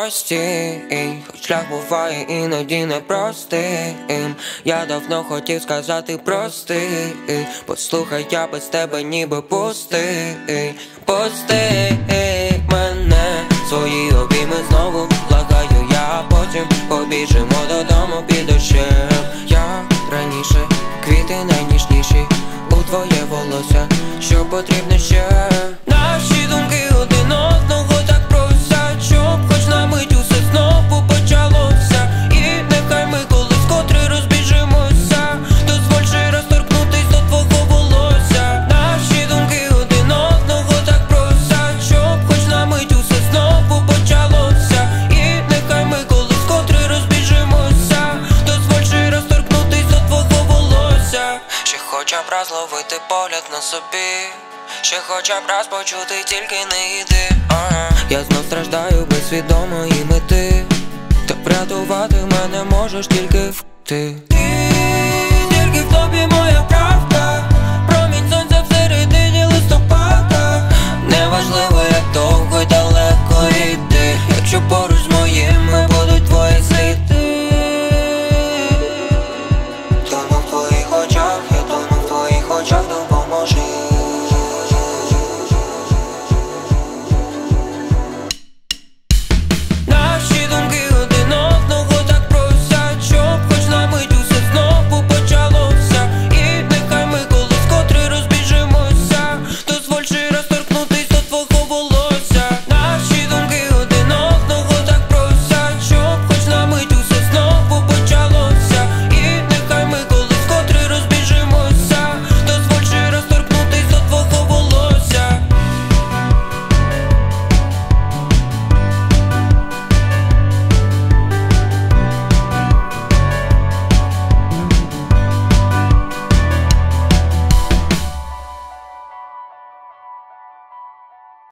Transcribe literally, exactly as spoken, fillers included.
прості, хоч шлях буває іноді непростим. Я давно хотів сказати прости, послухай, я без тебе ніби пустий. Пусти мене, свої обійми знову, благаю я, потім побіжимо додому під дощем. Я раніше, квіти найніжніші, у твоє волосся, що потрібно ще. Наші думки один одного так просять, щоб хоч на мить усе знову почалося. І нехай ми колись котре розбіжимося, дозволь ще раз торкнутись до твого волосся. Наші думки один одного так просять, щоб хоч на мить усе знову почалося. І нехай ми колись котре розбіжимося, дозволь ще раз торкнутись до твого волосся. Ще хоча б раз ловити погляд на собі, ще хоча б раз почути, тільки не йди. Ага. Я знов страждаю без свідомої мети, та врятувати мене можеш тільки в ти. Тільки в тобі моя правда.